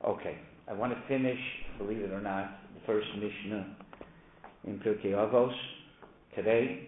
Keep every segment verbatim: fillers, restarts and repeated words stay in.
Okay, I want to finish, believe it or not, the first Mishnah in Pirkei Avos today.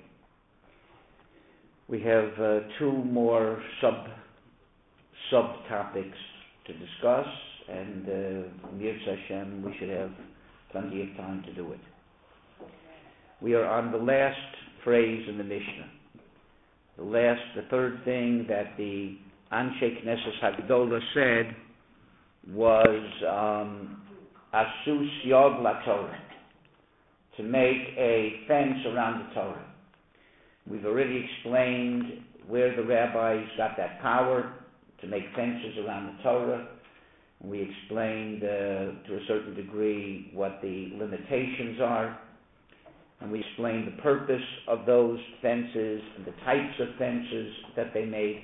We have uh, two more sub subtopics to discuss, and uh, Yirtzeh Hashem, we should have plenty of time to do it. We are on the last phrase in the Mishnah. The last, the third thing that the Anshe Knesset Hagdolah said was um, Asus Yod LaTorah, to make a fence around the Torah. We've already explained where the rabbis got that power to make fences around the Torah. We explained uh, to a certain degree what the limitations are. And we explained the purpose of those fences and the types of fences that they made.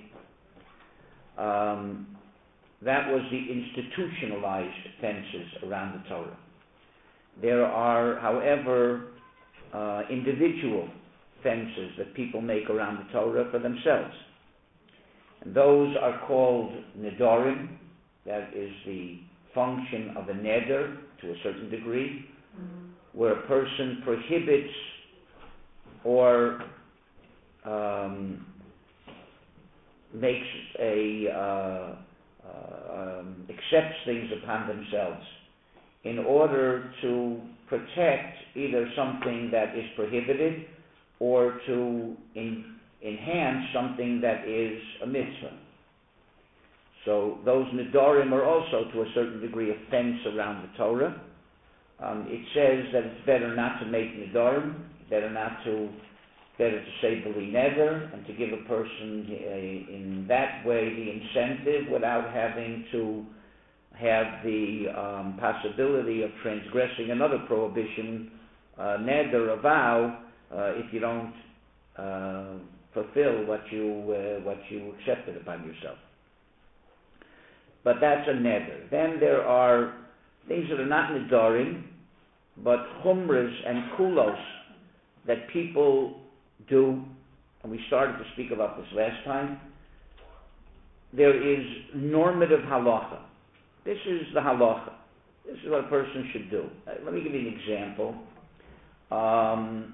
Um, that was the institutionalized fences around the Torah. There are, however, uh, individual fences that people make around the Torah for themselves. And those are called nedarim. That is the function of a neder to a certain degree, mm-hmm. where a person prohibits or um, makes a uh, uh, um, accepts things upon themselves in order to protect either something that is prohibited or to in, enhance something that is a mitzvah. So those nedarim are also to a certain degree a fence around the Torah. Um, it says that it's better not to make nedarim, better not to, better to say b'li neder, and to give a person a, in that way the incentive without having to have the um, possibility of transgressing another prohibition, uh, neder, a vow, uh, if you don't uh, fulfill what you uh, what you accepted upon yourself. But that's a neder. Then there are things that are not nedarim, but chumras and kulos that people do, and we started to speak about this last time. There is normative halacha. This is the halacha. This is what a person should do. Uh, let me give you an example. Um,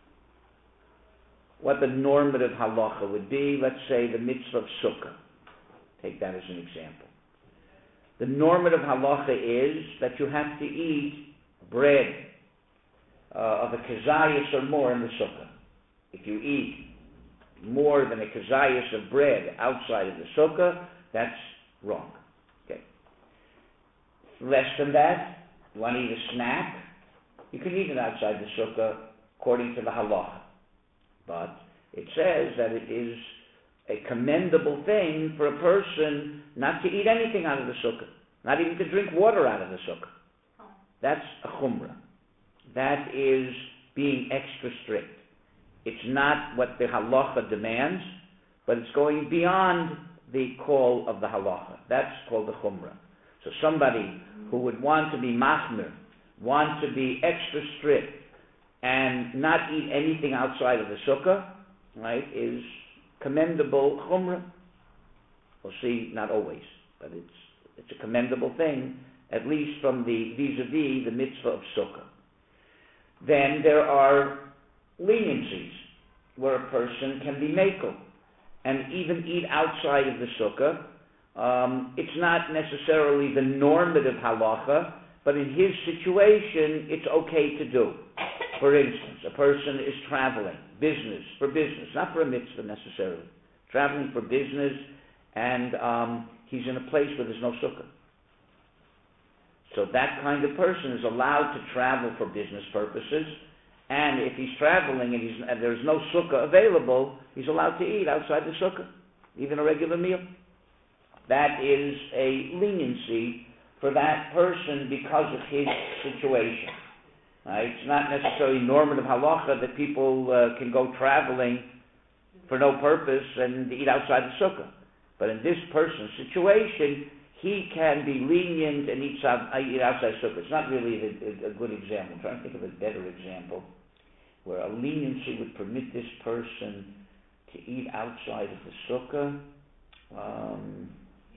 what the normative halacha would be, let's say the mitzvah of sukkah. Take that as an example. The normative halacha is that you have to eat bread uh, of a kezayis or more in the sukkah. If you eat more than a kezayis of bread outside of the sukkah, that's wrong. Okay. Less than that, you want to eat a snack, you can eat it outside the sukkah according to the halacha. But it says that it is a commendable thing for a person not to eat anything out of the sukkah, not even to drink water out of the sukkah. That's a chumrah. That is being extra strict. It's not what the halacha demands, but it's going beyond the call of the halacha. That's called the chumrah. So somebody who would want to be machmir, want to be extra strict, and not eat anything outside of the sukkah, right, is commendable chumrah. We'll see, not always, but it's it's a commendable thing, at least from the vis-a-vis the mitzvah of sukkah. Then there are leniencies where a person can be makel and even eat outside of the sukkah. Um, it's not necessarily the normative halacha, but in his situation, it's okay to do. For instance, a person is traveling, business, for business, not for a mitzvah necessarily, traveling for business, and um, he's in a place where there's no sukkah. So that kind of person is allowed to travel for business purposes, and if he's traveling and, he's, and there's no sukkah available, he's allowed to eat outside the sukkah, even a regular meal. That is a leniency for that person because of his situation. Right? It's not necessarily normative halacha that people uh, can go traveling for no purpose and eat outside the sukkah. But in this person's situation, he can be lenient and eat, eat outside the sukkah. It's not really a, a, a good example. I'm trying to think of a better example where a leniency would permit this person to eat outside of the sukkah. Um,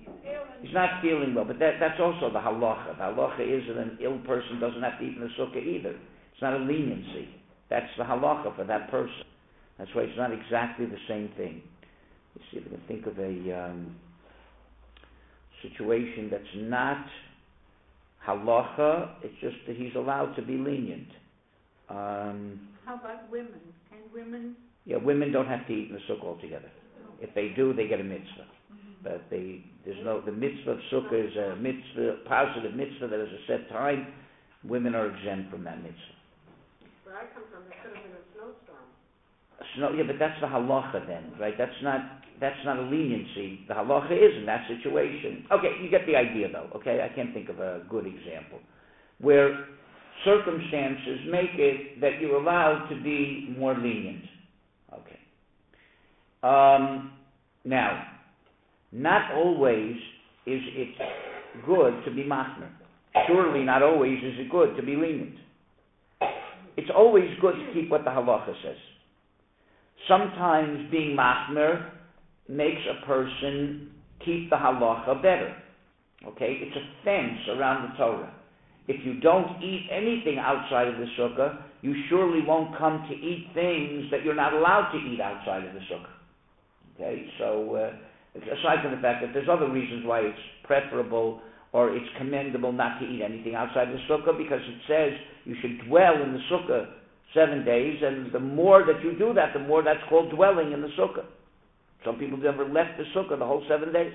He's not feeling well, but that, that's also the halacha. The halacha is that an ill person doesn't have to eat in the sukkah either. It's not a leniency. That's the halacha for that person. That's why it's not exactly the same thing. Let's see if I can think of a um, situation that's not halacha. It's just that he's allowed to be lenient. Um, How about women? Can women? Yeah, women don't have to eat in the sukkah altogether. If they do, they get a mitzvah. But they, there's no, the mitzvah of sukkah is a mitzvah, positive mitzvah that has a set time. Women are exempt from that mitzvah. Where I come from, there could have been a snowstorm. A snow, yeah, but that's the halacha then, right? That's not, that's not a leniency. The halacha is in that situation. Okay, you get the idea though, okay? I can't think of a good example. Where circumstances make it that you're allowed to be more lenient. Okay. Um, now, not always is it good to be machmer. Surely not always is it good to be lenient. It's always good to keep what the halacha says. Sometimes being machmer makes a person keep the halacha better. Okay? It's a fence around the Torah. If you don't eat anything outside of the sukkah, you surely won't come to eat things that you're not allowed to eat outside of the sukkah. Okay? So, uh, aside from the fact that there's other reasons why it's preferable or it's commendable not to eat anything outside the sukkah, because it says you should dwell in the sukkah seven days, and the more that you do that, the more that's called dwelling in the sukkah. Some people never left the sukkah the whole seven days.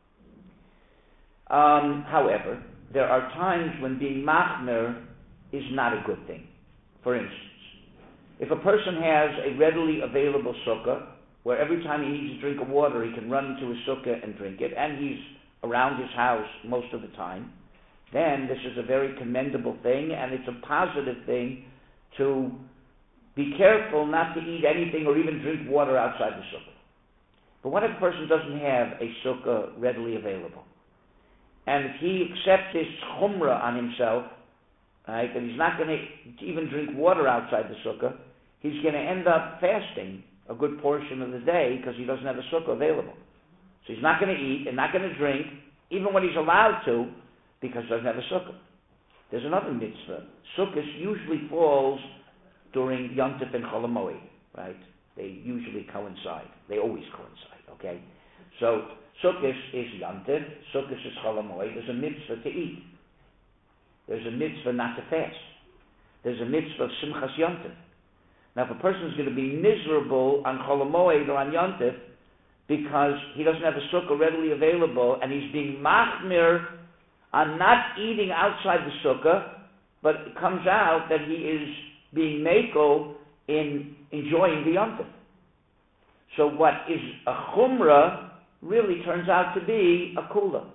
Um, however, there are times when being machmer is not a good thing. For instance, if a person has a readily available sukkah, where every time he needs a drink of water, he can run into his sukkah and drink it, and he's around his house most of the time, then this is a very commendable thing, and it's a positive thing to be careful not to eat anything or even drink water outside the sukkah. But what if a person doesn't have a sukkah readily available? And if he accepts his chumrah on himself, right, that he's not going to even drink water outside the sukkah, he's going to end up fasting a good portion of the day because he doesn't have a sukkah available. So he's not going to eat and not going to drink, even when he's allowed to, because he doesn't have a sukkah. There's another mitzvah. Sukkah usually falls during Yom Tov and Chol HaMoed, right? They usually coincide. They always coincide, okay? So Sukkot is Yom Tov, Sukkot is Chol HaMoed. There's a mitzvah to eat. There's a mitzvah not to fast. There's a mitzvah of Simchas Yom Tov. Now, if a person is going to be miserable on Chol HaMoed or on Yom Tov because he doesn't have a sukkah readily available and he's being machmir on not eating outside the sukkah, but it comes out that he is being meko in enjoying the Yom Tov. So what is a chumrah really turns out to be a kula.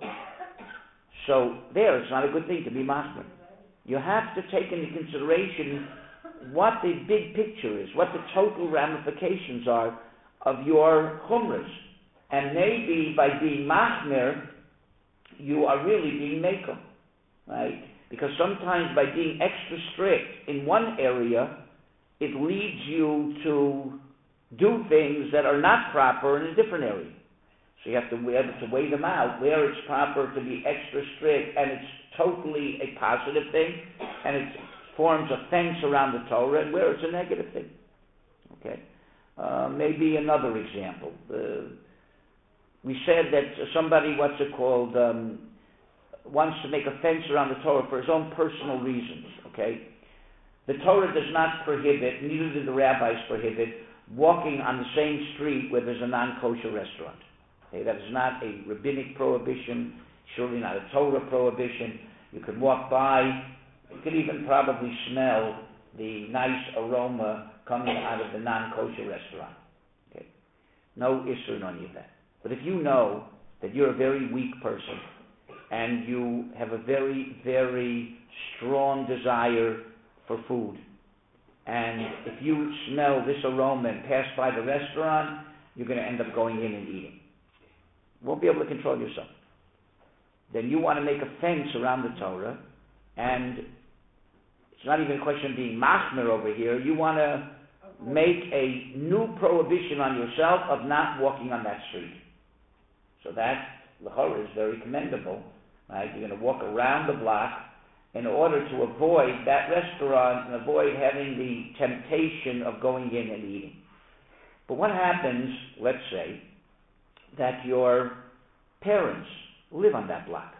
So there, it's not a good thing to be machmir. You have to take into consideration what the big picture is, what the total ramifications are of your chumras. And maybe by being machmir, you are really being mekom, right? Because sometimes by being extra strict in one area, it leads you to do things that are not proper in a different area. So you have to be able to weigh them out, where it's proper to be extra strict and it's totally a positive thing, and it forms a fence around the Torah, and where it's a negative thing. Okay? Uh, maybe another example. Uh, we said that somebody, what's it called, um, wants to make a fence around the Torah for his own personal reasons. Okay? The Torah does not prohibit, neither do the rabbis prohibit, walking on the same street where there's a non-kosher restaurant. Okay? That is not a rabbinic prohibition, surely not a Torah prohibition. You could walk by, you could even probably smell the nice aroma coming out of the non-kosher restaurant. Okay? No issur in any of that. But if you know that you're a very weak person and you have a very, very strong desire for food, and if you smell this aroma and pass by the restaurant, you're going to end up going in and eating. You won't be able to control yourself. Then you want to make a fence around the Torah, and it's not even a question of being machmir over here. You want to make a new prohibition on yourself of not walking on that street. So that l'chorah is very commendable, right? You're going to walk around the block in order to avoid that restaurant and avoid having the temptation of going in and eating. But what happens, let's say, that your parents live on that block,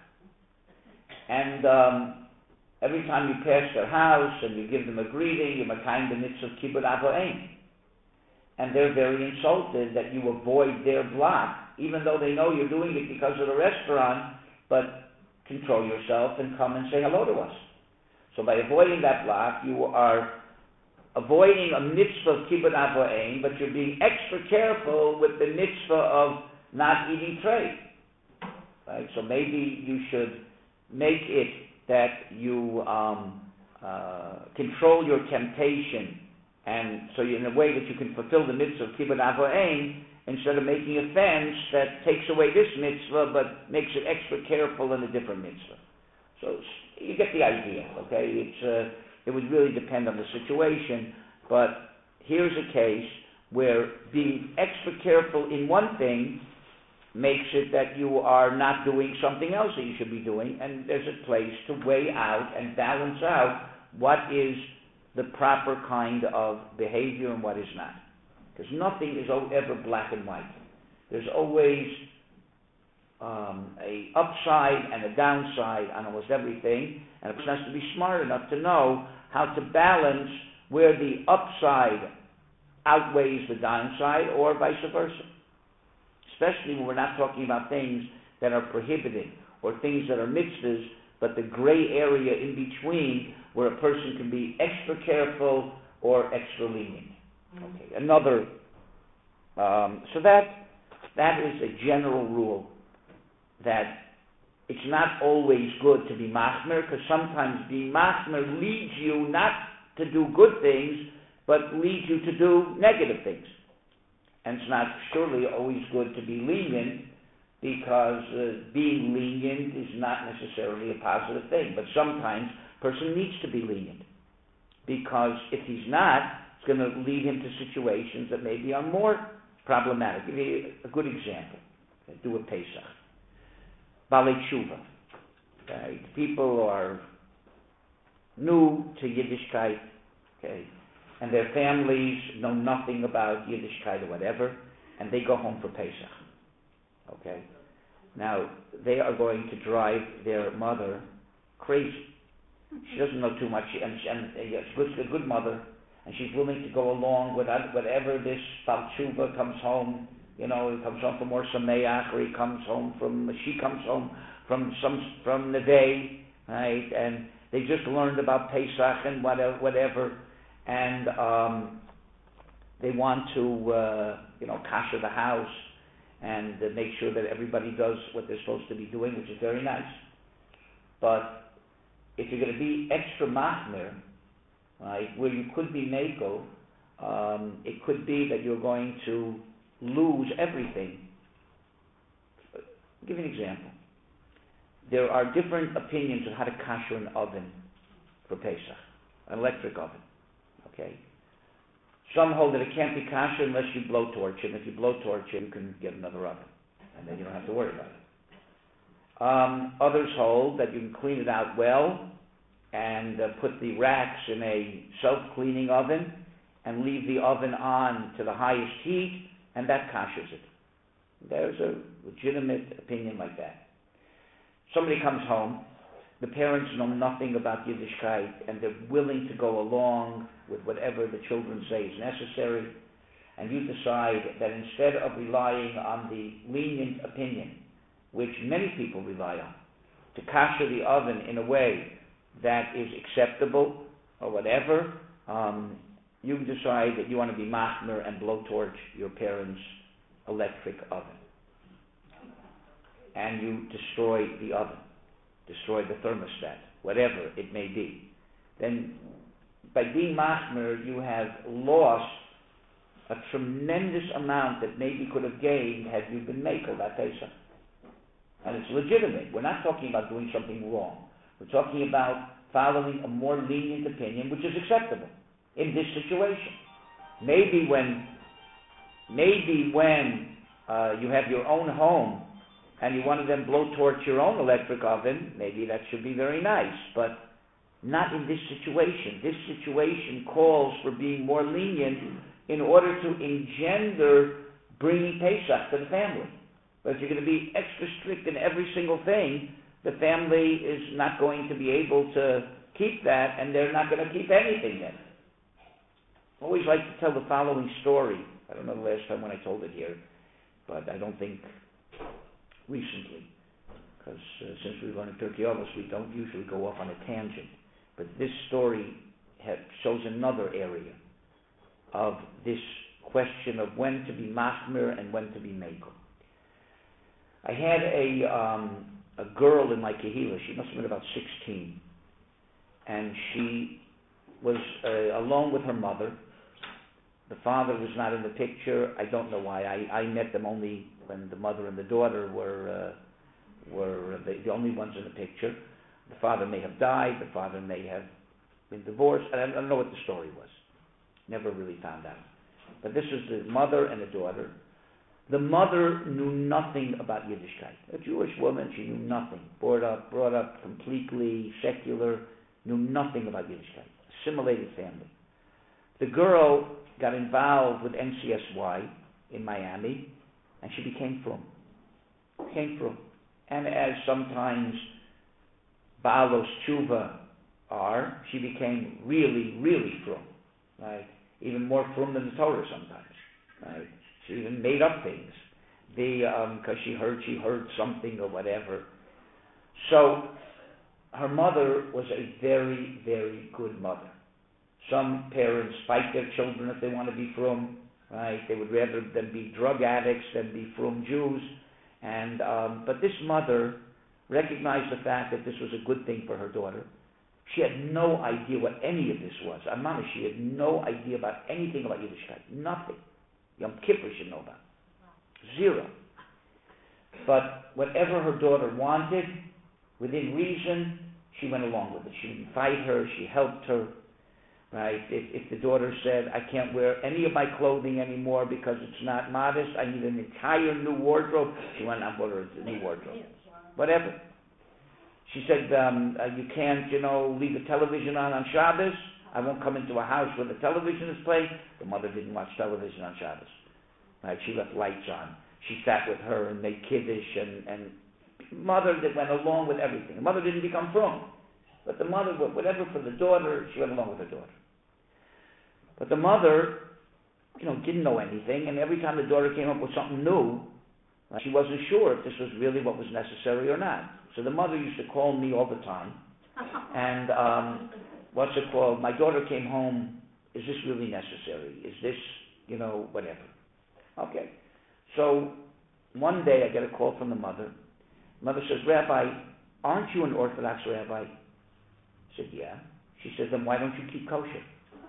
and um, every time you pass their house and you give them a greeting, you makayim the mitzvah of kibbud av va'em, and they're very insulted that you avoid their block, even though they know you're doing it because of the restaurant, but control yourself and come and say hello to us. So by avoiding that block, you are avoiding a mitzvah of kibbud av va'em, but you're being extra careful with the mitzvah of not eating trade. Right? So maybe you should make it that you um, uh, control your temptation, and so you, in a way that you can fulfill the mitzvah of kibbud av va'em, instead of making a fence that takes away this mitzvah but makes it extra careful in a different mitzvah. So you get the idea, okay? It's uh, it would really depend on the situation, but here's a case where being extra careful in one thing makes it that you are not doing something else that you should be doing, and there's a place to weigh out and balance out what is the proper kind of behavior and what is not. Because nothing is ever black and white. There's always um, a upside and a downside on almost everything, and a person has to be smart enough to know how to balance where the upside outweighs the downside, or vice versa. Especially when we're not talking about things that are prohibited or things that are mitzvahs, but the gray area in between where a person can be extra careful or extra lenient. Okay, another, um, so that that is a general rule, that it's not always good to be machmer, because sometimes being machmer leads you not to do good things, but leads you to do negative things. And it's not surely always good to be lenient, because uh, being lenient is not necessarily a positive thing. But sometimes a person needs to be lenient, because if he's not, it's going to lead him to situations that maybe are more problematic. Give you a good example. Okay, do a Pesach. Balei Tshuva. Okay, people are new to Yiddishkeit, okay, and their families know nothing about Yiddishkeit or whatever, and they go home for Pesach. Okay? Now, they are going to drive their mother crazy. She doesn't know too much, and, and, and she's a good mother, and she's willing to go along with whatever this Bal Tshuva comes home, you know, he comes home from Or Sameach, or he comes home from, she comes home from some, from Neveh, right, and they just learned about Pesach and whatever, whatever and um, they want to, uh, you know, kasher the house and uh, make sure that everybody does what they're supposed to be doing, which is very nice. But if you're going to be extra machmir, right, where you could be makel, um, it could be that you're going to lose everything. I'll give you an example. There are different opinions on how to kasher an oven for Pesach, an electric oven. Okay. Some hold that it can't be kasher unless you blowtorch it. And if you blowtorch it, you can get another oven, and then you don't have to worry about it. Um, others hold that you can clean it out well and uh, put the racks in a self-cleaning oven and leave the oven on to the highest heat, and that kashers it. There's a legitimate opinion like that. Somebody comes home, the parents know nothing about Yiddishkeit, and they're willing to go along with whatever the children say is necessary, and you decide that instead of relying on the lenient opinion, which many people rely on, to kasher the oven in a way that is acceptable or whatever, um, you decide that you want to be machmer and blowtorch your parents' electric oven. And you destroy the oven, destroy the thermostat, whatever it may be. Then, by being machmer, you have lost a tremendous amount that maybe could have gained had you been makel that Pesach. And it's legitimate. We're not talking about doing something wrong. We're talking about following a more lenient opinion, which is acceptable in this situation. Maybe when, maybe when uh, you have your own home and you want to then blowtorch your own electric oven, maybe that should be very nice, but not in this situation. This situation calls for being more lenient in order to engender bringing Pesach to the family. But if you're going to be extra strict in every single thing, the family is not going to be able to keep that, and they're not going to keep anything then. I always like to tell the following story. I don't know the last time when I told it here, but I don't think recently, because uh, since we learned Turkey August, we don't usually go off on a tangent. But this story ha- shows another area of this question of when to be machmir and when to be mekel. I had a um, a girl in my kehillah. She must have been about sixteen, and she was uh, alone with her mother. The father was not in the picture. I don't know why. I, I met them only when the mother and the daughter were uh, were the, the only ones in the picture. The father may have died. The father may have been divorced. I don't, I don't know what the story was. Never really found out. But this was the mother and the daughter. The mother knew nothing about Yiddishkeit. A Jewish woman, she knew nothing. Brought up, brought up completely secular, knew nothing about Yiddishkeit. Assimilated family. The girl got involved with N C S Y in Miami, and she became frum. Became frum. And as sometimes Baalos Tshuva are, she became really, really frum. Right? Even more frum than the Torah sometimes. Right? She even made up things. The because um, she heard she heard something or whatever. So her mother was a very, very good mother. Some parents fight their children if they want to be frum, right? They would rather them be drug addicts than be frum Jews. And um, but this mother recognized the fact that this was a good thing for her daughter. She had no idea what any of this was. Amana, she had no idea about anything about Yiddishkeit. Nothing. Yom Kippur should know about. Zero. But whatever her daughter wanted, within reason, she went along with it. She didn't fight her. She helped her. Right? If, if the daughter said, I can't wear any of my clothing anymore because it's not modest, I need an entire new wardrobe, she went, I bought her a new wardrobe. Whatever. She said, um, uh, you can't, you know, leave the television on on Shabbos. I won't come into a house where the television is playing. The mother didn't watch television on Shabbos. Right? She left lights on. She sat with her and made kiddush, and, and mother that went along with everything. The mother didn't become frum. But the mother, whatever for the daughter, she went along with her daughter. But the mother, you know, didn't know anything, and every time the daughter came up with something new, she wasn't sure if this was really what was necessary or not. So the mother used to call me all the time, and um, what's it called? My daughter came home. Is this really necessary? Is this, you know, whatever? Okay. So one day I get a call from the mother. Mother says, Rabbi, aren't you an Orthodox rabbi? I said, yeah. She says, then why don't you keep kosher?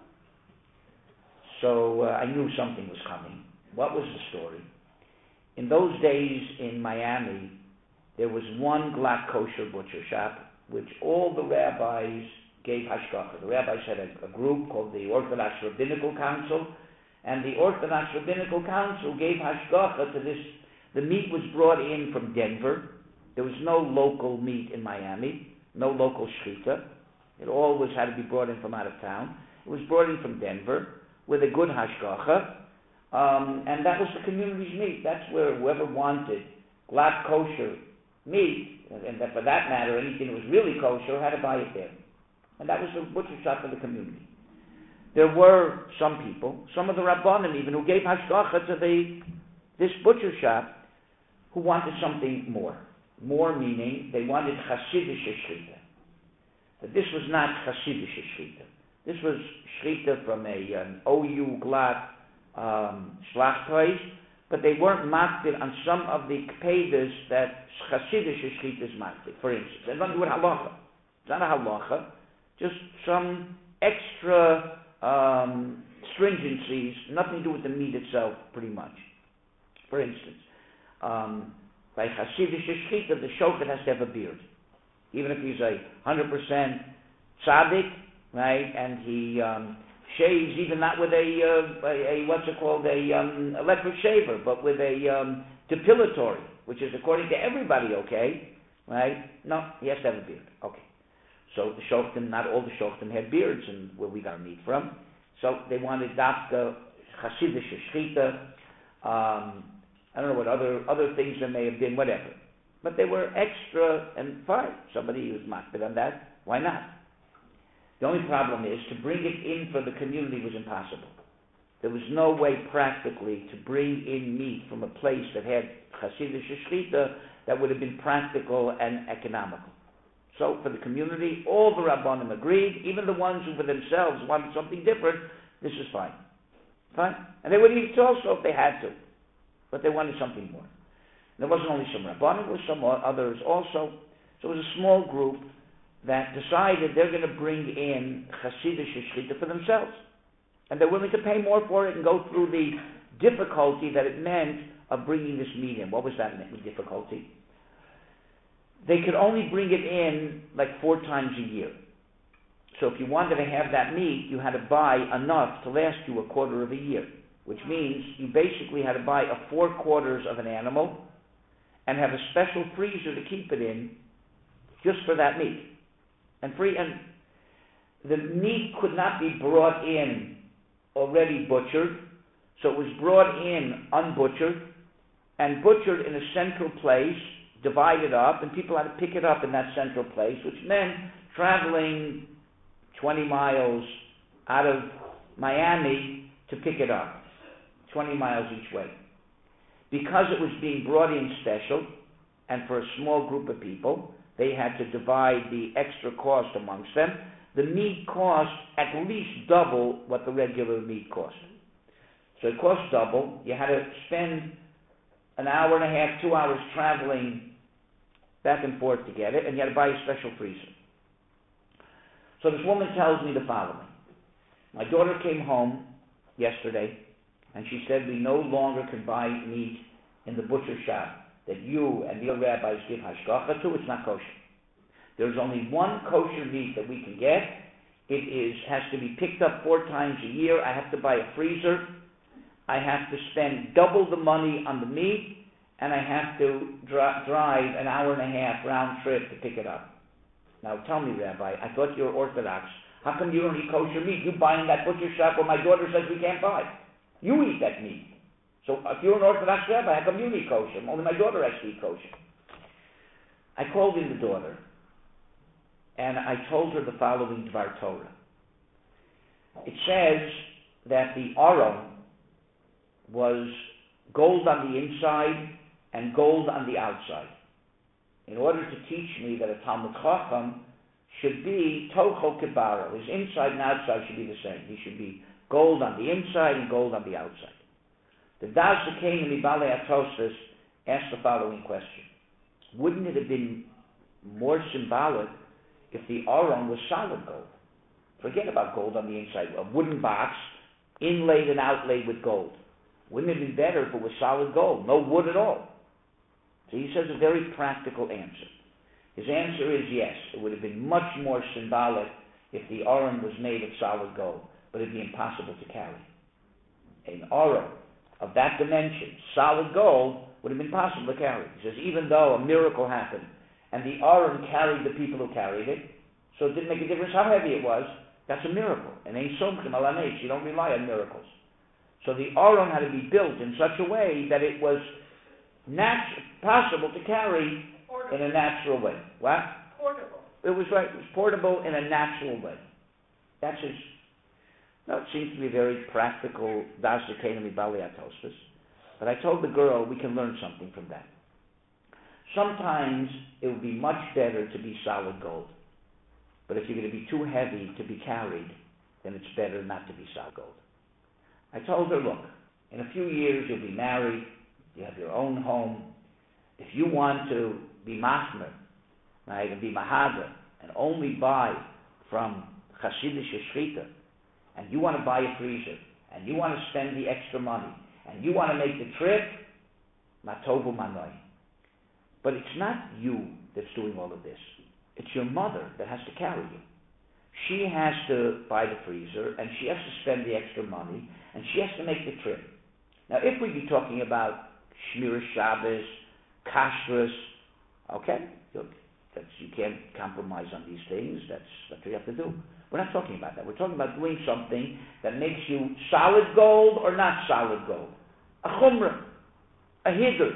So uh, I knew something was coming. What was the story? In those days in Miami, there was one Glatt kosher butcher shop, which all the rabbis gave hashgacha. The rabbis had a, a group called the Orthodox Rabbinical Council, and the Orthodox Rabbinical Council gave hashgacha to this. The meat was brought in from Denver. There was no local meat in Miami, no local shechita. It always had to be brought in from out of town. It was brought in from Denver with a good hashgacha, um, and that was the community's meat. That's where whoever wanted Glatt kosher meat, and that, for that matter, anything that was really kosher, had to buy it there. And that was the butcher shop of the community. There were some people, some of the Rabbanim even, who gave hashgacha to the, this butcher shop, who wanted something more. More meaning, they wanted Hasidic shechita. But this was not Hasidic shechita. This was shechita from a, an O U Glatt um, Schlachtreis, but they weren't makbid on some of the kpedas that Hasidic shechita is makbid. For instance, they don't do it halacha. It's not a halacha, just some extra um, stringencies, nothing to do with the meat itself, pretty much. For instance, um, by Hasidic shechita, the shochet has to have a beard. Even if he's a one hundred percent tzaddik, right, and he um, shaves, even not with a, uh, a, a, what's it called, a um, electric shaver, but with a um, depilatory. which is according to everybody okay, right? No, he has to have a beard. Okay. So the shoftim, not all the shoftim had beards, and where we got our meat from. So they wanted dafka, chasidish, shechita. Um, I don't know what other other things there may have been, whatever. But they were extra, and fine. Somebody was mocked on that. Why not? The only problem is to bring it in for the community was impossible. There was no way practically to bring in meat from a place that had chasidish shechita that would have been practical and economical. So for the community, all the Rabbanim agreed, even the ones who for themselves wanted something different, this is fine. Fine? And they would eat also if they had to. But they wanted something more. And there wasn't only some Rabbanim, there were some others also. So it was a small group that decided they're going to bring in Chassidish Shechita for themselves. And they're willing to pay more for it and go through the difficulty that it meant of bringing this meat in. What was that difficulty? They could only bring it in like four times a year. So if you wanted to have that meat, you had to buy enough to last you a quarter of a year, which means you basically had to buy a four quarters of an animal and have a special freezer to keep it in just for that meat. And free and the meat could not be brought in already butchered, so it was brought in unbutchered and butchered in a central place, divided up, and people had to pick it up in that central place, which meant traveling twenty miles out of Miami to pick it up, twenty miles each way. Because it was being brought in special, and for a small group of people, they had to divide the extra cost amongst them. The meat cost at least double what the regular meat cost. So it cost double. You had to spend an hour and a half, two hours traveling back and forth to get it, and you had to buy a special freezer. So this woman tells me the following. My daughter came home yesterday, and she said we no longer can buy meat in the butcher shop that you and the other rabbis give hashgacha to. It's not kosher. There's only one kosher meat that we can get. It is has to be picked up four times a year. I have to buy a freezer. I have to spend double the money on the meat, and I have to dri- drive an hour and a half round trip to pick it up. Now tell me, Rabbi, I thought you were Orthodox. How come you don't eat kosher meat? You buy in that butcher shop where my daughter says we can't buy. You eat that meat. So if you're an Orthodox rabbi, how come you eat kosher? Only my daughter has to eat kosher. I called in the daughter, and I told her the following Dvar Torah. It says that the Aron was gold on the inside and gold on the outside. In order to teach me that a Talmud Chacham should be Tocho Kibaro, his inside and outside should be the same. He should be gold on the inside and gold on the outside. The Das Zakein Mibalei Atosfos asked the following question. Wouldn't it have been more symbolic if the Aron was solid gold? Forget about gold on the inside. A wooden box, inlaid and outlaid with gold. Wouldn't it have been better if it was solid gold? No wood at all. So he says a very practical answer. His answer is yes. It would have been much more symbolic if the Aron was made of solid gold, but it would be impossible to carry. An Aron of that dimension, solid gold, would have been possible to carry. He says even though a miracle happened and the Aron carried the people who carried it, so it didn't make a difference how heavy it was, that's a miracle. And ain't somchim ala neis, you don't rely on miracles. So the Aron had to be built in such a way that it was natu- possible to carry portable. In a natural way. What? Portable. It was right. It was portable in a natural way. That's his. No, it seems to be very practical. Das Zakein Mibalei Atosfos. But I told the girl we can learn something from that. Sometimes it would be much better to be solid gold. But if you're going to be too heavy to be carried, then it's better not to be solid gold. I told her, look, in a few years you'll be married, you have your own home. If you want to be machmer, right, and be mahader, and only buy from Chassidish Shechita, and you want to buy a freezer, and you want to spend the extra money, and you want to make the trip, matovu manoi. But it's not you that's doing all of this. It's your mother that has to carry you. She has to buy the freezer, and she has to spend the extra money, and she has to make the trip. Now, if we'd be talking about Shmiras Shabbos, kashrus. Okay, look, that's, you can't compromise on these things. That's what you have to do. We're not talking about that. We're talking about doing something that makes you solid gold or not solid gold. A chumrah, a hiddur.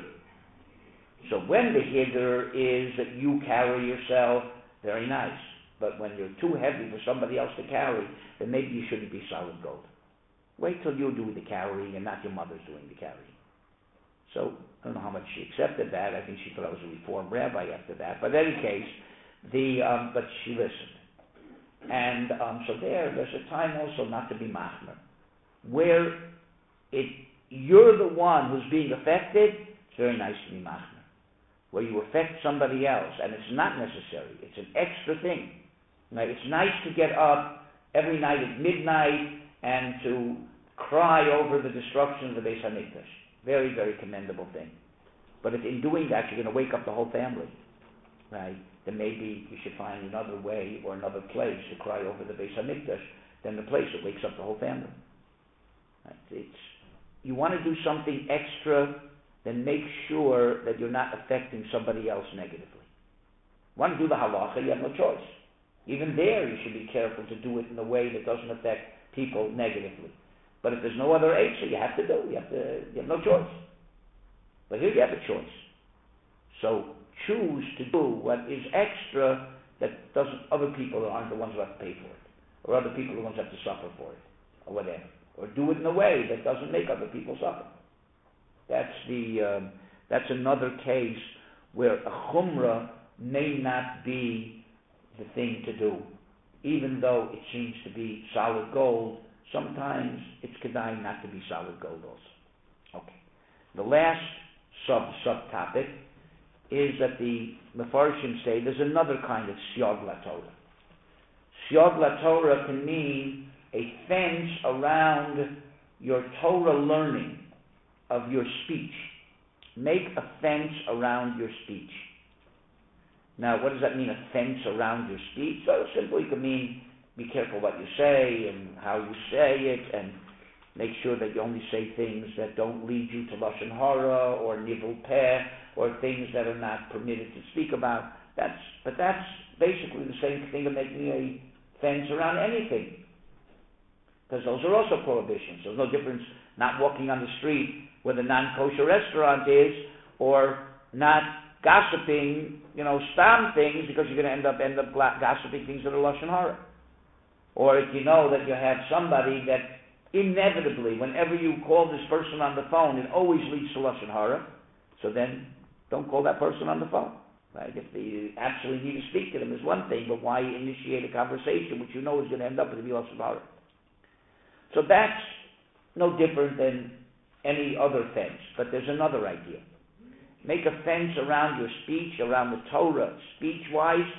So when the hiddur is that you carry yourself, very nice. But when you're too heavy for somebody else to carry, then maybe you shouldn't be solid gold. Wait till you do the carrying and not your mother's doing the carrying. So I don't know how much she accepted that. I think she thought I was a reformed rabbi after that. But in any case, the um, but she listened. And um, so there, there's a time also not to be machmer, where it you're the one who's being affected. It's very nice to be machmer, where you affect somebody else, and it's not necessary. It's an extra thing. Right? It's nice to get up every night at midnight and to cry over the destruction of the Beis Hamikdash. Very, very commendable thing. But if in doing that you're going to wake up the whole family, right? Then maybe you should find another way or another place to cry over the Beis Hamikdash than the place that wakes up the whole family. Right? It's, you want to do something extra, then make sure that you're not affecting somebody else negatively. You want to do the halacha, you have no choice. Even there, you should be careful to do it in a way that doesn't affect people negatively. But if there's no other answer, you have to do. You have to. You have no choice. But here you have a choice. So choose to do what is extra that doesn't. Other people aren't the ones who have to pay for it, or other people are the ones who have to suffer for it, or whatever. Or do it in a way that doesn't make other people suffer. That's the. Um, that's another case where a chumrah may not be the thing to do, even though it seems to be solid gold. Sometimes it's kedai not to be solid gold also. Okay. The last sub subtopic is that the Mefarshim say there's another kind of siyag laTorah. Siyag laTorah can mean a fence around your Torah learning of your speech. Make a fence around your speech. Now, what does that mean, a fence around your speech? So simply it can mean be careful what you say and how you say it, and make sure that you only say things that don't lead you to lashon hara or nivul peh or things that are not permitted to speak about. That's but that's basically the same thing of making a fence around anything, because those are also prohibitions. There's no difference not walking on the street where the non-kosher restaurant is, or not gossiping, you know, stam things, because you're going to end up end up gossiping things that are lashon hara. Or if you know that you have somebody that inevitably, whenever you call this person on the phone, it always leads to lashon hara, so then don't call that person on the phone. Right? If you absolutely need to speak to them is one thing, but why initiate a conversation which you know is going to end up with the lashon hara? So that's no different than any other fence. But there's another idea. Make a fence around your speech, around the Torah, speech-wise,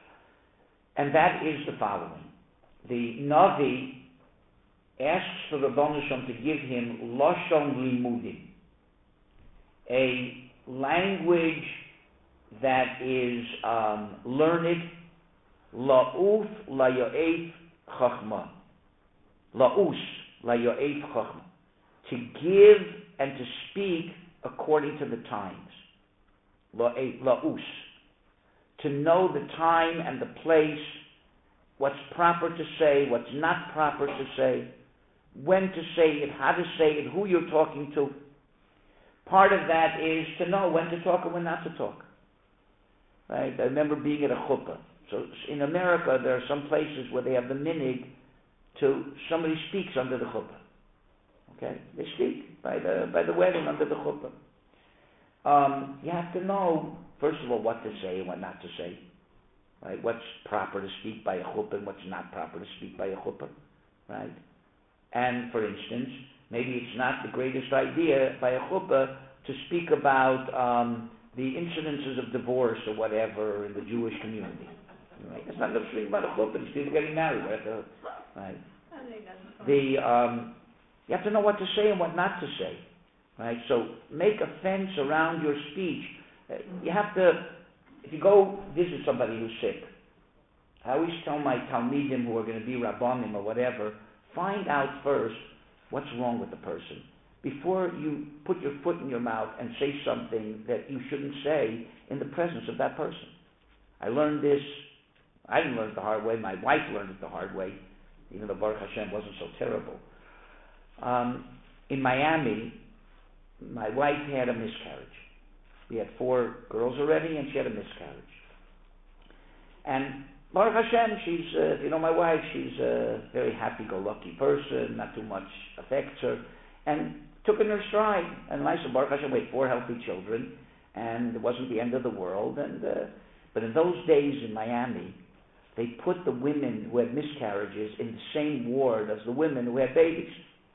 and that is the following. The Navi asks for the Rebbeinu Shalom to give him Lashon Limudim, a language that is um, learned, La'uf Layo'ef Chachma, La'us Layo'ef Chachma, to give and to speak according to the times, La'us, to know the time and the place, what's proper to say, what's not proper to say, when to say it, how to say it, who you're talking to. Part of that is to know when to talk and when not to talk. Right? I remember being at a chuppah. So in America, there are some places where they have the minhag to somebody speaks under the chuppah. Okay, they speak by the by the wedding under the chuppah. Um, you have to know, first of all, what to say and what not to say. Right? What's proper to speak by a chuppah and what's not proper to speak by a chuppah. Right? And for instance, maybe it's not the greatest idea by a chuppah to speak about um, the incidences of divorce or whatever in the Jewish community. Right? It's not going to speak about a chuppah. It's people getting married. Right? The, right? The um, you have to know what to say and what not to say. Right? So make a fence around your speech. Uh, you have to. If you go visit somebody who's sick, I always tell my talmidim who are going to be rabbanim or whatever, find out first what's wrong with the person. before you put your foot in your mouth and say something that you shouldn't say in the presence of that person. I learned this, I didn't learn it the hard way, my wife learned it the hard way, even though Baruch Hashem wasn't so terrible. Um, in Miami, my wife had a miscarriage. We had four girls already, and she had a miscarriage. And Baruch Hashem, she's, uh, if you know my wife, she's a very happy-go-lucky person, not too much affects her, and took it in her stride. And I said, Baruch Hashem, we had four healthy children, and it wasn't the end of the world. And uh, but in those days in Miami, they put the women who had miscarriages in the same ward as the women who had babies.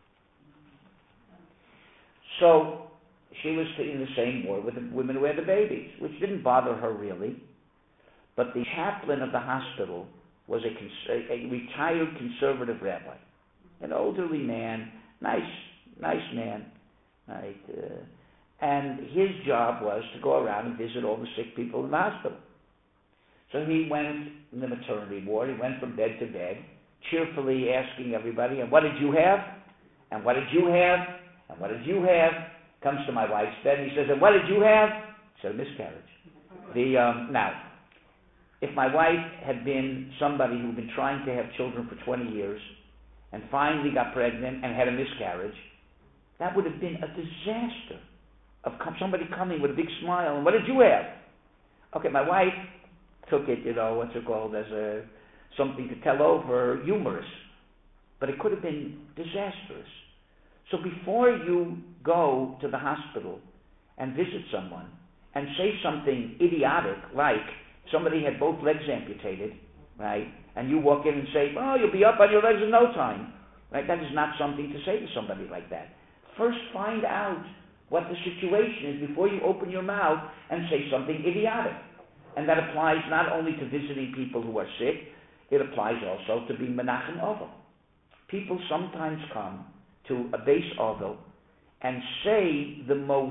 So she was in the same ward with the women who had the babies, which didn't bother her really. But the chaplain of the hospital was a, cons- a retired conservative rabbi, an elderly man, nice, nice man, right? Uh, and his job was to go around and visit all the sick people in the hospital. So he went in the maternity ward. He went from bed to bed, cheerfully asking everybody, "And what did you have? And what did you have? And what did you have?" Comes to my wife's bed and he says, "And what did you have?" She said, "A miscarriage." The um, now. If my wife had been somebody who'd been trying to have children for twenty years and finally got pregnant and had a miscarriage, that would have been a disaster of somebody coming with a big smile and, "What did you have?" Okay, my wife took it, you know, what's it called, as a something to tell over, humorous. But it could have been disastrous. So before you go to the hospital and visit someone and say something idiotic like, somebody had both legs amputated, right? And you walk in and say, "Oh, you'll be up on your legs in no time." Right? That is not something to say to somebody like that. First find out what the situation is before you open your mouth and say something idiotic. And that applies not only to visiting people who are sick, it applies also to being Menachem Ovel. People sometimes come to a base Ovel and say the most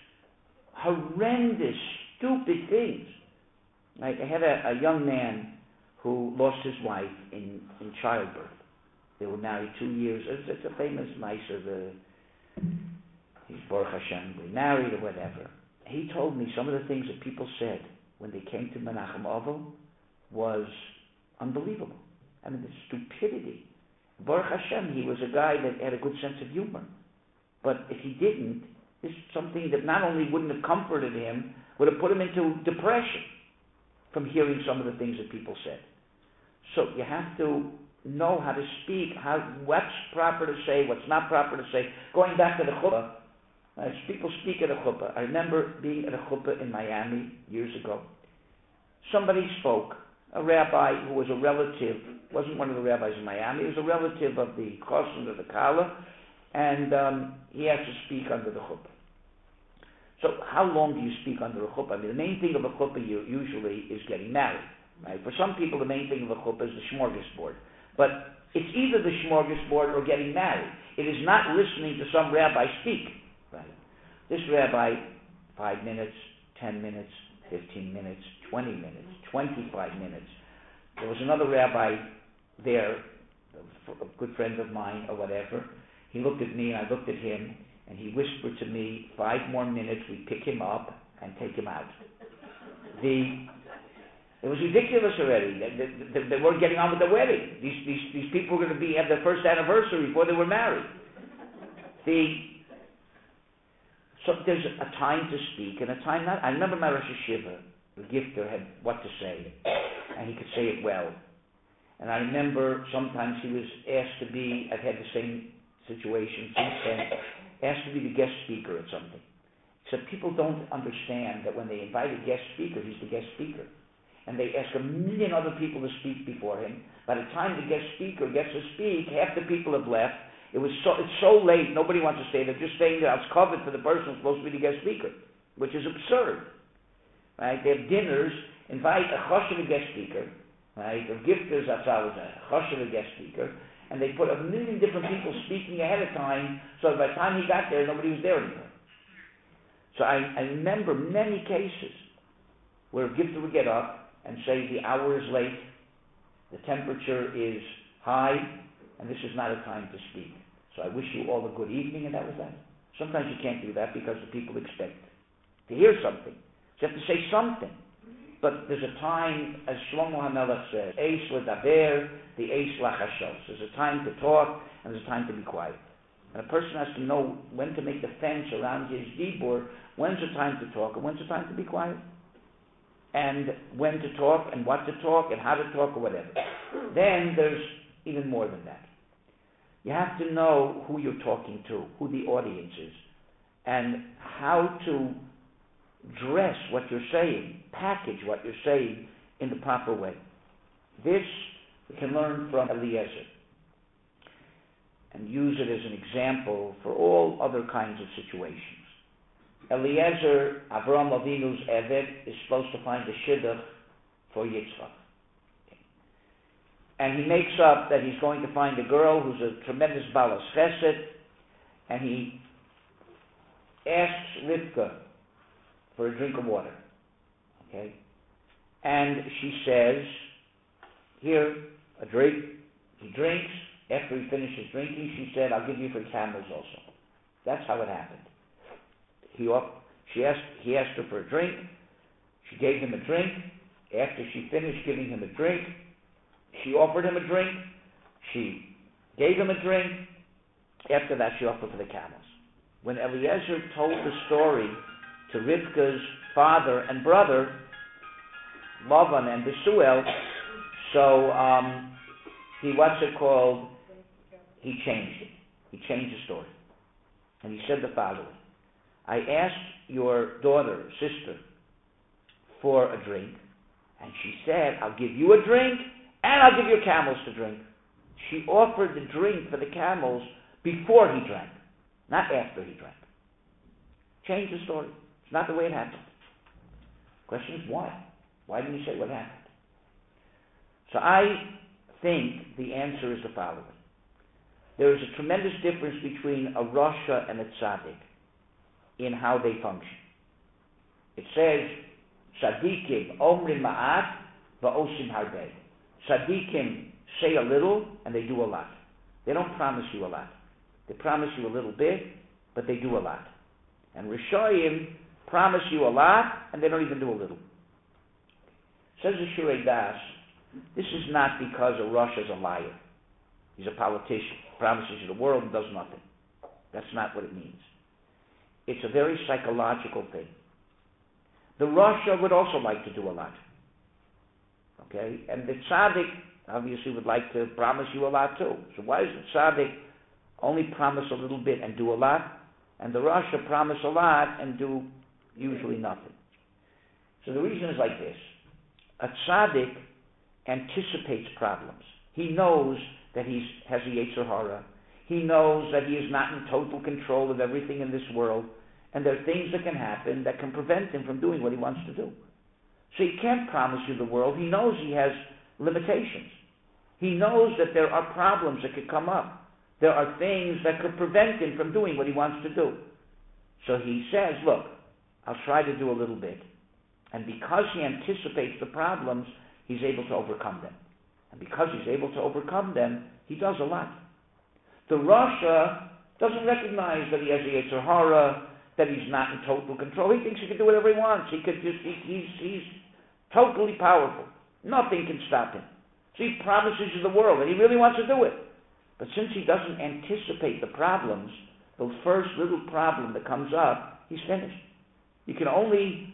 horrendous, stupid things. I had a, a young man who lost his wife in, in childbirth. They were married two years. It's, it's a famous miser. The he's Baruch Hashem, remarried or whatever. He told me some of the things that people said when they came to Menachem Ovel was unbelievable. I mean, the stupidity. Baruch Hashem, he was a guy that had a good sense of humor. But if he didn't, it's something that not only wouldn't have comforted him, would have put him into depression from hearing some of the things that people said. So you have to know how to speak, how what's proper to say, what's not proper to say. Going back to the chuppah, as people speak at a chuppah. I remember being at a chuppah in Miami years ago. Somebody spoke, a rabbi who was a relative, wasn't one of the rabbis in Miami, he was a relative of the Chosin of the Kala, and um, he had to speak under the chuppah. So how long do you speak under a chuppah? I mean, the main thing of a chuppah usually is getting married. Right? For some people, the main thing of a chuppah is the smorgasbord. But it's either the smorgasbord or getting married. It is not listening to some rabbi speak. Right? This rabbi, five minutes, ten minutes, fifteen minutes, twenty minutes, twenty-five minutes. There was another rabbi there, a good friend of mine or whatever. He looked at me and I looked at him, and he whispered to me, "Five more minutes, we pick him up and take him out." The It was ridiculous already. They, they, they weren't getting on with the wedding. These, these, these people were going to be have their first anniversary before they were married. The So there's a time to speak and a time not. I remember my Rosh Hashiva, the gifter, had what to say, and he could say it well. And I remember sometimes he was asked to be, I've had the same situation since then, asked to be the guest speaker at something. So people don't understand that when they invite a guest speaker, he's the guest speaker. And they ask a million other people to speak before him. By the time the guest speaker gets to speak, half the people have left. It was so, it's so late, nobody wants to stay. They're just staying there. It's covered for the person who's supposed to be the guest speaker, which is absurd. Right? They have dinners, invite a choshev guest speaker, right? The gifters, that's always a choshev guest speaker, and they put a million different people speaking ahead of time, so by the time he got there, nobody was there anymore. So I, I remember many cases where a gifter would get up and say the hour is late, the temperature is high, and this is not a time to speak. So I wish you all a good evening, and that was that. Sometimes you can't do that because the people expect to hear something. So you have to say something. But there's a time, as Shlomo HaMelech says, Eish ledaber, the Eish lachashos. There's a time to talk, and there's a time to be quiet. And a person has to know when to make the fence around his dibur, when's the time to talk, and when's the time to be quiet. And when to talk, and what to talk, and how to talk, or whatever. Then there's even more than that. You have to know who you're talking to, who the audience is, and how to dress what you're saying, package what you're saying in the proper way. This we can learn from Eliezer and use it as an example for all other kinds of situations. Eliezer, Avraham Avinu's Eved, is supposed to find a shidduch for Yitzchak. And he makes up that he's going to find a girl who's a tremendous balas chesed, and he asks Rivka for a drink of water. Okay? And she says, here, a drink. He drinks. After he finishes drinking, she said, I'll give you for camels also. That's how it happened. He, she asked, he asked her for a drink. She gave him a drink. After she finished giving him a drink, she offered him a drink. She gave him a drink. After that, she offered for the camels. When Eliezer told the story to Rivka's father and brother, Lavan and Besuel, so um, he, what's it called, he changed it. He changed the story. And he said the following: I asked your daughter, sister, for a drink, and she said, I'll give you a drink, and I'll give you camels to drink. She offered the drink for the camels before he drank, not after he drank. Change the story. It's not the way it happened. The question is why? Why didn't you say what happened? So I think the answer is the following. There is a tremendous difference between a Rasha and a Tzaddik in how they function. It says, Tzaddikim omrim ma'at va'osim harbeh. Tzaddikim say a little and they do a lot. They don't promise you a lot. They promise you a little bit, but they do a lot. And Rishayim promise you a lot and they don't even do a little. Says the Shurei Das, this is not because a Rasha is a liar. He's a politician, promises you the world and does nothing. That's not what it means. It's a very psychological thing. The Rasha would also like to do a lot. Okay? And the Tzaddik obviously would like to promise you a lot too. So why does the Tzaddik only promise a little bit and do a lot, and the Rasha promise a lot and do usually nothing? So the reason is like this. A Tzaddik anticipates problems. He knows that he has a Yetzer Hara. He knows that he is not in total control of everything in this world, and there are things that can happen that can prevent him from doing what he wants to do. So he can't promise you the world. He knows he has limitations. He knows that there are problems that could come up. There are things that could prevent him from doing what he wants to do. So he says, look, I'll try to do a little bit. And because he anticipates the problems, he's able to overcome them. And because he's able to overcome them, he does a lot. The Rasha doesn't recognize that he has a Yetzer Hara, that he's not in total control. He thinks he can do whatever he wants. He could just, he, he's, he's totally powerful. Nothing can stop him. So he promises you the world, and he really wants to do it. But since he doesn't anticipate the problems, the first little problem that comes up, he's finished. You can only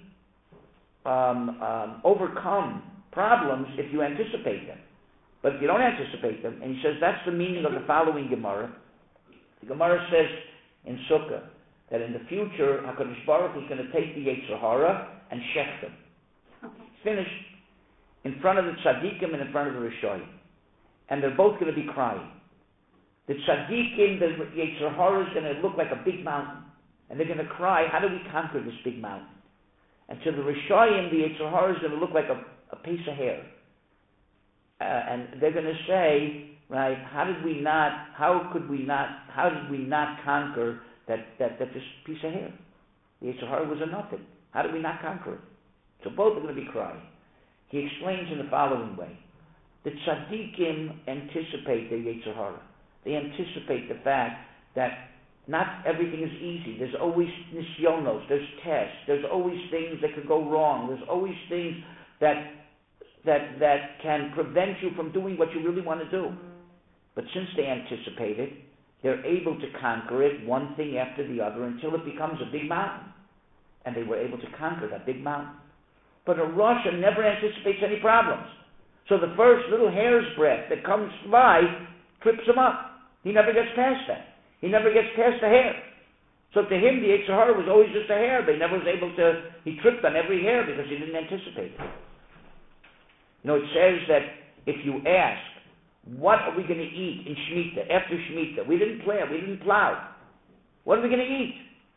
um, um, overcome problems if you anticipate them. But if you don't anticipate them, and he says that's the meaning of the following Gemara. The Gemara says in Sukkah that in the future, HaKadosh Baruch Hu is going to take the Yetzer Hara and shech them. Finished. In front of the Tzaddikim and in front of the Rishayim. And they're both going to be crying. The Tzaddikim, the Yetzer Hara is going to look like a big mountain. And they're going to cry, how do we conquer this big mountain? And to the Rishayim, the Yetzer Hara is going to look like a, a piece of hair. Uh, and they're going to say, right, how did we not, how could we not, how did we not conquer that, that, that this piece of hair? The Yetzer Hara was a nothing. How did we not conquer it? So both are going to be crying. He explains in the following way. The Tzaddikim anticipate their Yetzer Hara. They anticipate the fact that not everything is easy. There's always nisyonos, there's tests, there's always things that could go wrong, there's always things that that that can prevent you from doing what you really want to do. But since they anticipate it, they're able to conquer it one thing after the other until it becomes a big mountain. And they were able to conquer that big mountain. But a Rasha never anticipates any problems. So the first little hair's breadth that comes by trips him up. He never gets past that. He never gets past the hair. So to him, the Yetzer Hara was always just a hair, but he never was able to, he tripped on every hair because he didn't anticipate it. You know, it says that if you ask, what are we going to eat in Shemitah, after Shemitah? We didn't plant, we didn't plow. What are we going to eat?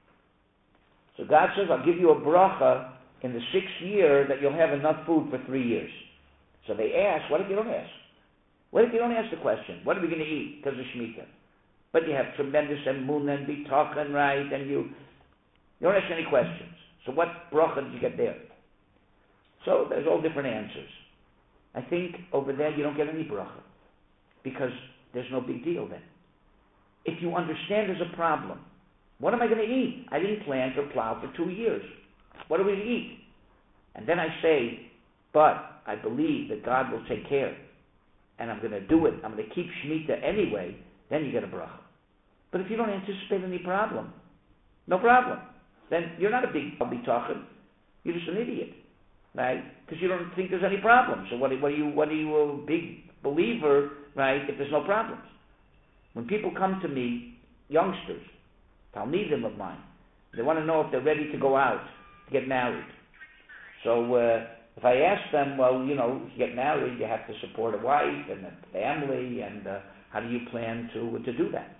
So God says, I'll give you a bracha in the sixth year that you'll have enough food for three years. So they ask, what if you don't ask? What if you don't ask the question? What are we going to eat because of Shemitah? But you have tremendous emunah and bitachon, right? And you, you don't ask any questions. So what bracha did you get there? So there's all different answers. I think over there you don't get any bracha because there's no big deal then. If you understand there's a problem, what am I going to eat? I didn't plant or plow for two years. What are we to eat? And then I say, but I believe that God will take care, and I'm going to do it. I'm going to keep Shemitah anyway. Then you get a bracha. But if you don't anticipate any problem, no problem. Then you're not a big bitachon. You're just an idiot, right? Because you don't think there's any problem. So what, what are you? What are you a big believer, right? If there's no problems. When people come to me, youngsters, talmidim of mine, they want to know if they're ready to go out to get married. So uh, if I ask them, well, you know, to get married, you have to support a wife and a family, and uh, how do you plan to to do that?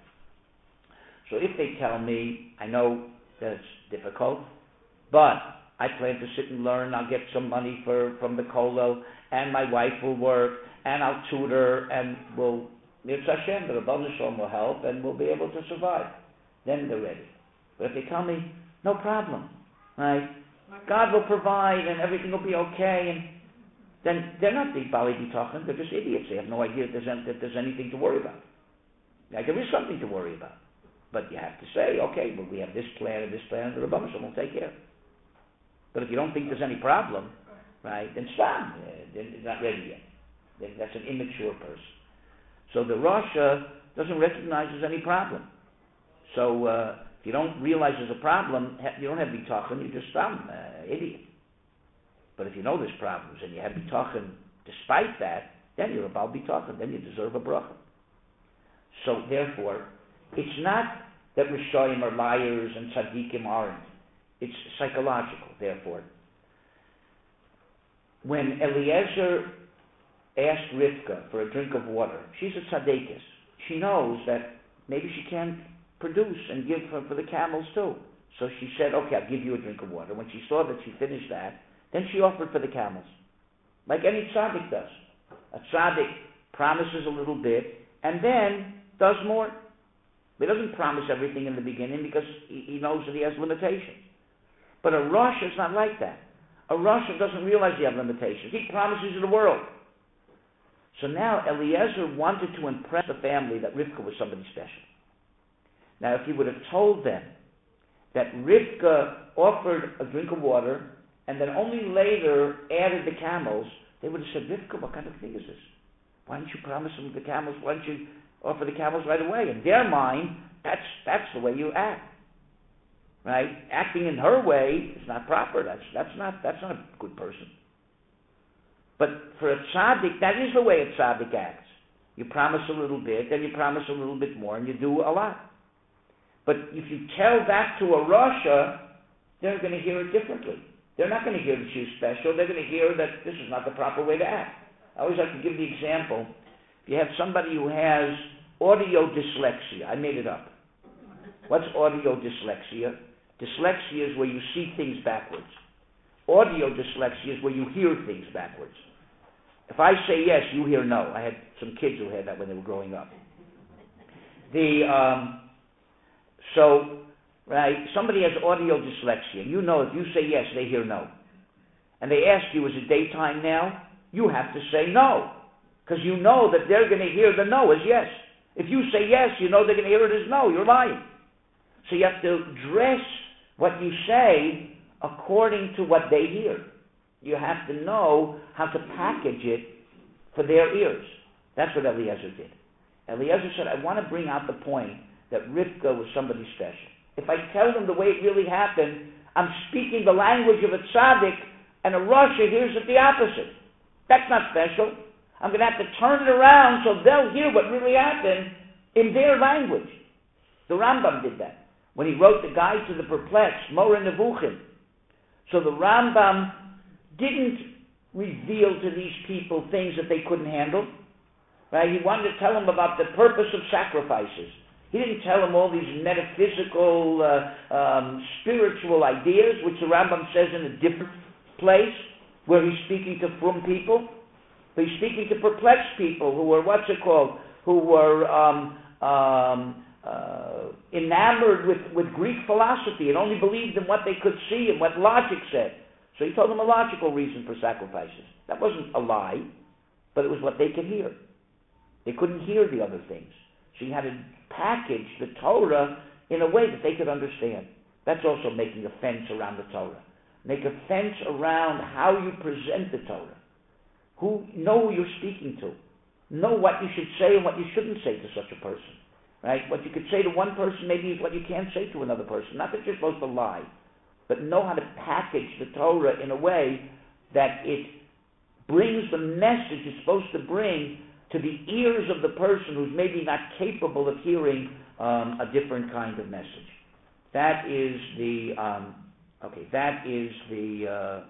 So if they tell me, I know that it's difficult, but I plan to sit and learn, I'll get some money for from the kollel, and my wife will work, and I'll tutor, and we'll, Mirz Hashem, the Rebbeinu Shalom will help, and we'll be able to survive. Then they're ready. But if they tell me, no problem, right? God will provide, and everything will be okay, and then they're not big bali bitachon, they're just idiots. They have no idea that there's, that there's anything to worry about. Like, there is something to worry about. But you have to say, okay, well, we have this plan and this plan, and the Rebbeinu Shalom will take care. But if you don't think there's any problem, right, then stop. They're not ready yet. Then that's an immature person. So the Rasha doesn't recognize there's any problem. So uh, if you don't realize there's a problem, you don't have bitachon, you just some uh, idiot. But if you know there's problems and you have bitachon despite that, then you're a bal bitachon, then you deserve a bracha. So therefore, it's not that Rishoyim are liars and tzaddikim aren't. It's psychological, therefore. When Eliezer asked Rivka for a drink of water, she's a tzaddikis. She knows that maybe she can't produce and give her for the camels too. So she said, okay, I'll give you a drink of water. When she saw that she finished that, then she offered for the camels. Like any tzaddik does. A tzaddik promises a little bit and then does more. He doesn't promise everything in the beginning because he, he knows that he has limitations. But a Rasha is not like that. A Rasha doesn't realize he has limitations. He promises you the world. So now Eliezer wanted to impress the family that Rivka was somebody special. Now if he would have told them that Rivka offered a drink of water and then only later added the camels, they would have said, Rivka, what kind of thing is this? Why didn't you promise them the camels? Why didn't you offer the camels right away? In their mind, that's that's the way you act. Right? Acting in her way is not proper. That's that's not that's not a good person. But for a tzaddik, that is the way a tzaddik acts. You promise a little bit, then you promise a little bit more, and you do a lot. But if you tell that to a Rasha, they're going to hear it differently. They're not going to hear that she's special. They're going to hear that this is not the proper way to act. I always like to give the example. If you have somebody who has audio dyslexia, I made it up. What's audio dyslexia? Dyslexia is where you see things backwards. Audio dyslexia is where you hear things backwards. If I say yes, you hear no. I had some kids who had that when they were growing up. The um, so right, somebody has audio dyslexia. You know, if you say yes, they hear no. And they ask you, is it daytime now? You have to say no, because you know that they're going to hear the no as yes. If you say yes, you know they're going to hear it as no. You're lying. So you have to dress what you say according to what they hear. You have to know how to package it for their ears. That's what Eliezer did. Eliezer said, I want to bring out the point that Rivka was somebody special. If I tell them the way it really happened, I'm speaking the language of a tzaddik, and a rasha hears it the opposite. That's not special. I'm going to have to turn it around so they'll hear what really happened in their language. The Rambam did that when he wrote the Guide to the Perplexed, Moreh Nevuchim. So the Rambam didn't reveal to these people things that they couldn't handle. Right? He wanted to tell them about the purpose of sacrifices. He didn't tell them all these metaphysical, uh, um, spiritual ideas, which the Rambam says in a different place, where he's speaking to frum people. But he's speaking to perplexed people who were, what's it called, who were um, um, uh, enamored with, with Greek philosophy and only believed in what they could see and what logic said. So he told them a logical reason for sacrifices. That wasn't a lie, but it was what they could hear. They couldn't hear the other things. So he had to package the Torah in a way that they could understand. That's also making a fence around the Torah. Make a fence around how you present the Torah. Who know who you're speaking to. Know what you should say and what you shouldn't say to such a person. Right? What you could say to one person maybe is what you can't say to another person. Not that you're supposed to lie, but know how to package the Torah in a way that it brings the message it's supposed to bring to the ears of the person who's maybe not capable of hearing um, a different kind of message. That is the um, okay. That is the uh,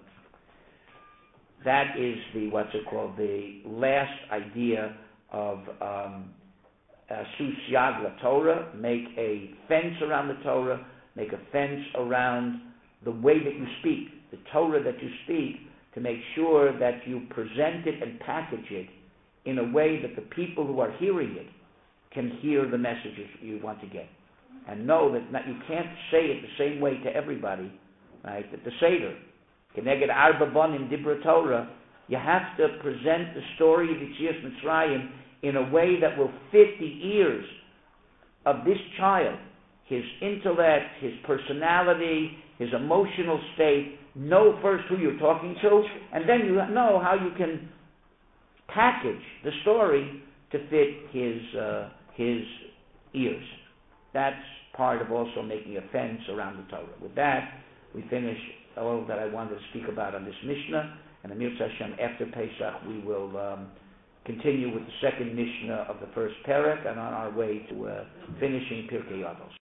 that is the what's it called? The last idea of um, uh, Susyag la Torah. Make a fence around the Torah. Make a fence around the way that you speak, the Torah that you speak, to make sure that you present it and package it in a way that the people who are hearing it can hear the messages you want to get. And know that not, you can't say it the same way to everybody, right? That the Seder, Keneged Arba Bonim Dibra Torah, you have to present the story of Yetzias Mitzrayim in a way that will fit the ears of this child, his intellect, his personality, his emotional state. Know first who you're talking to, and then you know how you can package the story to fit his uh, his ears. That's part of also making a fence around the Torah. With that, we finish all that I wanted to speak about on this Mishnah, and Amir Hashem, after Pesach, we will um, continue with the second Mishnah of the first Perek, and on our way to uh, finishing Pirkei Avos.